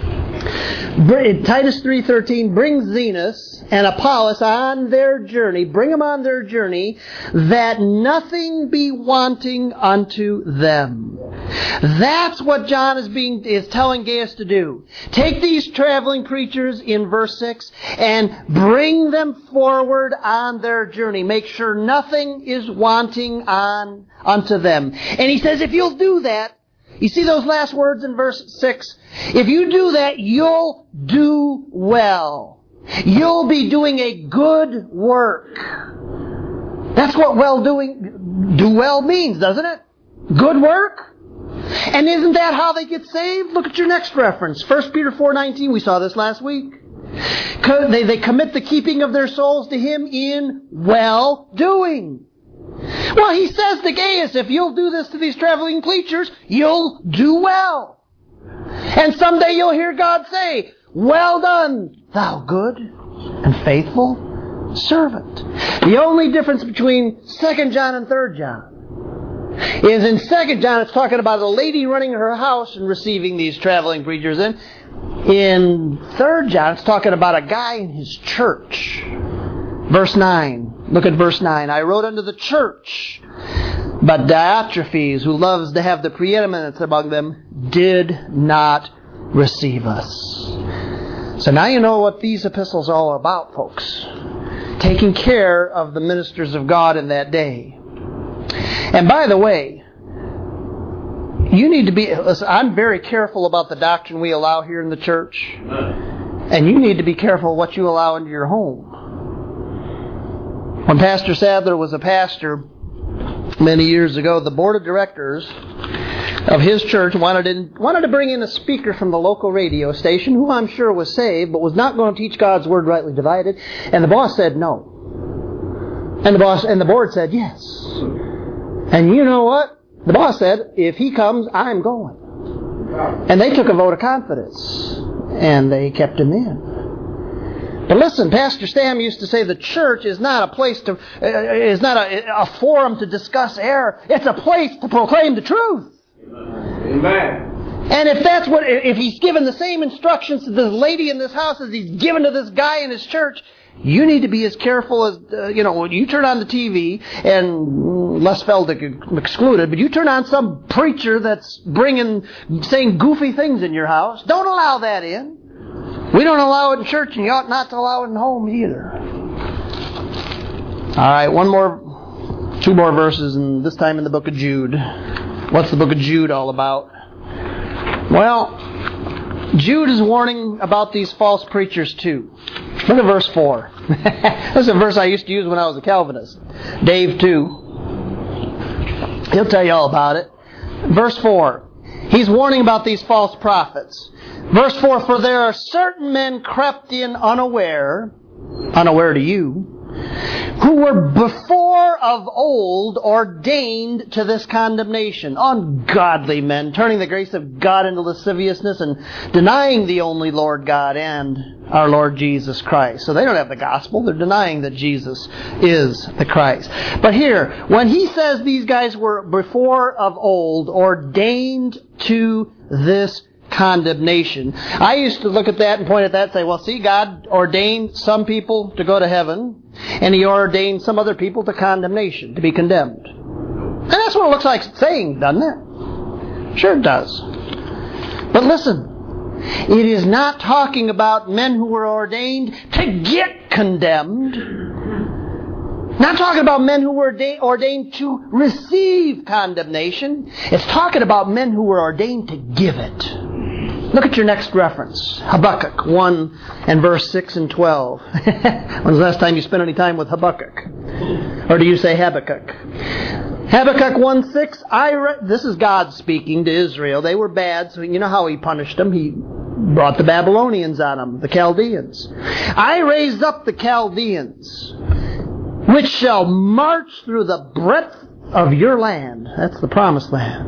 Titus three thirteen, bring Zenos and Apollos on their journey, bring them on their journey, that nothing be wanting unto them. That's what John is being is telling Gaius to do. Take these traveling preachers in verse six and bring them forward on their journey. Make sure nothing is wanting on unto them. And he says, if you'll do that, you see those last words in verse six? If you do that, you'll do well. You'll be doing a good work. That's what well doing, do well means, doesn't it? Good work. And isn't that how they get saved? Look at your next reference. First Peter four nineteen, we saw this last week. They, they commit the keeping of their souls to Him in well-doing. Well, he says to Gaius, if you'll do this to these traveling preachers, you'll do well. And someday you'll hear God say, well done, thou good and faithful servant. The only difference between Second John and Third John is in Second John it's talking about a lady running her house and receiving these traveling preachers in. In Third John it's talking about a guy in his church. Verse nine. Look at verse nine. I wrote unto the church, but Diotrephes, who loves to have the preeminence among them, did not receive us. So now you know what these epistles are all about, folks. Taking care of the ministers of God in that day. And by the way, you need to be, listen, I'm very careful about the doctrine we allow here in the church. And you need to be careful what you allow into your home. When Pastor Sadler was a pastor many years ago, the board of directors of his church wanted in, wanted to bring in a speaker from the local radio station who I'm sure was saved but was not going to teach God's Word rightly divided. And the boss said no. And the boss and the board said yes. And you know what? The boss said, if he comes, I'm going. And they took a vote of confidence. And they kept him in. But listen, Pastor Stam used to say the church is not a place to, uh, is not a, a forum to discuss error. It's a place to proclaim the truth. Amen. And if that's what, if he's given the same instructions to this lady in this house as he's given to this guy in his church, you need to be as careful as, uh, you know, when you turn on the T V, and Les Feldick excluded, but you turn on some preacher that's bringing, saying goofy things in your house, don't allow that in. We don't allow it in church, and you ought not to allow it in home either. All right, one more, two more verses, and this time in the book of Jude. What's the book of Jude all about? Well, Jude is warning about these false preachers too. Look at verse four. This is a verse I used to use when I was a Calvinist. Dave too. He'll tell you all about it. Verse four. He's warning about these false prophets. Verse four, for there are certain men crept in unaware, unaware to you, who were before of old ordained to this condemnation. Ungodly men, turning the grace of God into lasciviousness and denying the only Lord God and our Lord Jesus Christ. So they don't have the gospel. They're denying that Jesus is the Christ. But here, when he says these guys were before of old ordained to this condemnation, I used to look at that and point at that and say, well, see, God ordained some people to go to heaven, and He ordained some other people to condemnation, to be condemned. And that's what it looks like saying, doesn't it? Sure it does. But listen, it is not talking about men who were ordained to get condemned. Not talking about men who were ordained to receive condemnation. It's talking about men who were ordained to give it. Look at your next reference. Habakkuk one and verse six and twelve. When's the last time you spent any time with Habakkuk? Or do you say Habakkuk? Habakkuk one six. I re- this is God speaking to Israel. They were bad, so you know how He punished them. He brought the Babylonians on them, the Chaldeans. I raised up the Chaldeans, which shall march through the breadth of your land. That's the promised land.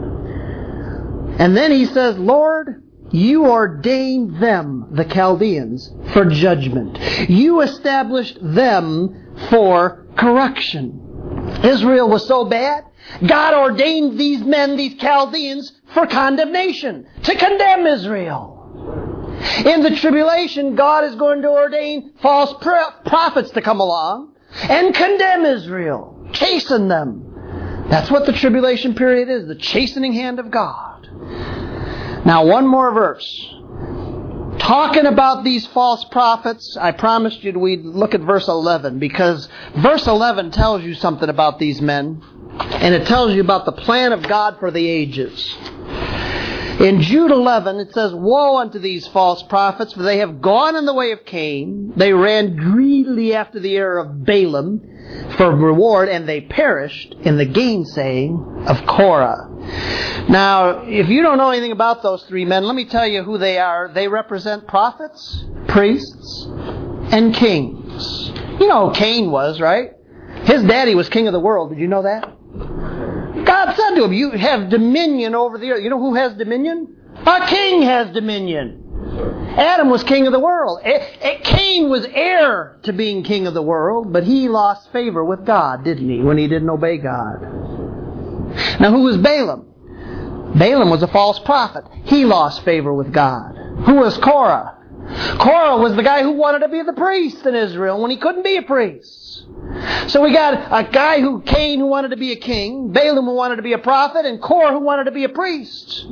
And then He says, Lord, You ordained them, the Chaldeans, for judgment. You established them for correction. Israel was so bad, God ordained these men, these Chaldeans, for condemnation, to condemn Israel. In the tribulation, God is going to ordain false prophets to come along and condemn Israel, chasten them. That's what the tribulation period is, the chastening hand of God. Now, one more verse. Talking about these false prophets, I promised you we'd look at verse eleven, because verse eleven tells you something about these men, and it tells you about the plan of God for the ages. In Jude eleven, it says, Woe unto these false prophets, for they have gone in the way of Cain. They ran greedily after the error of Balaam for reward, and they perished in the gainsaying of Korah. Now, if you don't know anything about those three men, let me tell you who they are. They represent prophets, priests, and kings. You know who Cain was, right? His daddy was king of the world. Did you know that? God said to him, you have dominion over the earth. You know who has dominion? A king has dominion. Adam was king of the world. Cain was heir to being king of the world, but he lost favor with God, didn't he, when he didn't obey God? Now, who was Balaam? Balaam was a false prophet. He lost favor with God. Who was Korah? Korah was the guy who wanted to be the priest in Israel when he couldn't be a priest. So we got a guy who, Cain, who wanted to be a king, Balaam who wanted to be a prophet, and Korah who wanted to be a priest.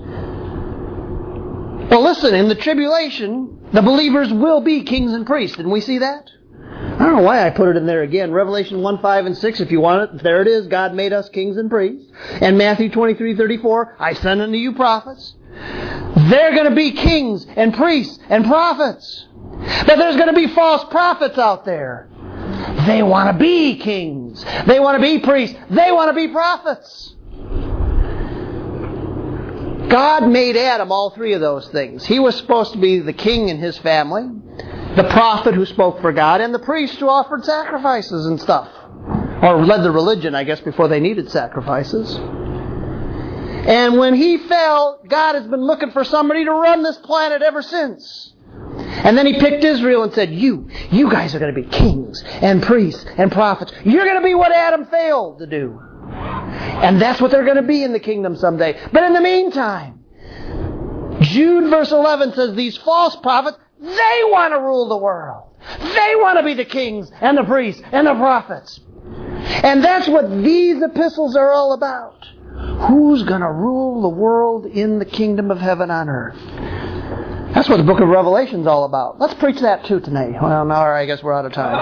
Well, listen, in the tribulation, the believers will be kings and priests. Didn't we see that? I don't know why I put it in there again. Revelation one, five, and six, if you want it. There it is. God made us kings and priests. And Matthew twenty-three, thirty-four, I send unto you prophets. They're going to be kings and priests and prophets. But there's going to be false prophets out there. They want to be kings. They want to be priests. They want to be prophets. God made Adam all three of those things. He was supposed to be the king in his family, the prophet who spoke for God, and the priest who offered sacrifices and stuff. Or led the religion, I guess, before they needed sacrifices. And when he fell, God has been looking for somebody to run this planet ever since. And then he picked Israel and said, you, you guys are going to be kings and priests and prophets. You're going to be what Adam failed to do. And that's what they're going to be in the kingdom someday. But in the meantime, Jude verse eleven says these false prophets, they want to rule the world. They want to be the kings and the priests and the prophets. And that's what these epistles are all about. Who's going to rule the world in the kingdom of heaven on earth? That's what the book of Revelation is all about. Let's preach that too tonight. Well, now I guess we're out of time.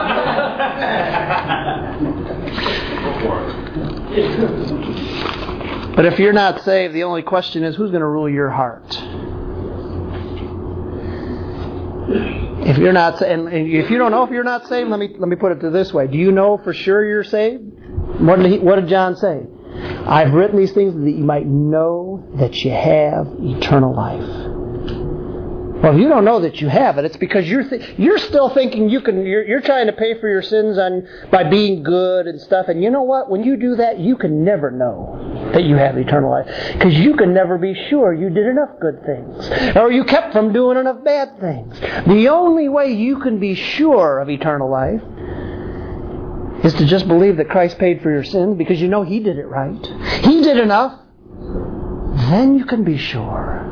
But if you're not saved, the only question is, who's going to rule your heart? If you're not, and if you don't know if you're not saved, let me let me put it this way: do you know for sure you're saved? What did he, what did John say? I've written these things that you might know that you have eternal life. Well, if you don't know that you have it, it's because you're th- you're still thinking you can. You're, you're trying to pay for your sins on by being good and stuff. And you know what? When you do that, you can never know that you have eternal life, because you can never be sure you did enough good things, or you kept from doing enough bad things. The only way you can be sure of eternal life is to just believe that Christ paid for your sins, because you know He did it right. He did enough. Then you can be sure.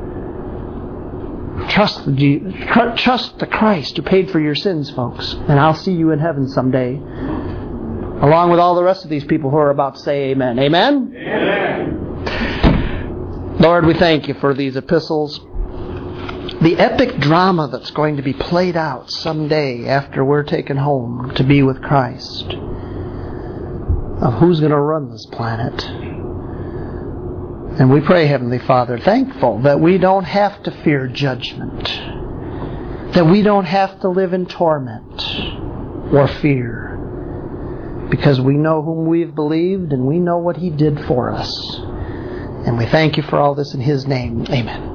Trust the, trust the Christ who paid for your sins, folks. And I'll see you in heaven someday, along with all the rest of these people who are about to say amen. Amen? Amen. Lord, we thank you for these epistles. The epic drama that's going to be played out someday after we're taken home to be with Christ, of who's going to run this planet. And we pray, Heavenly Father, thankful that we don't have to fear judgment, that we don't have to live in torment or fear, because we know whom we've believed and we know what He did for us. And we thank you for all this in His name. Amen.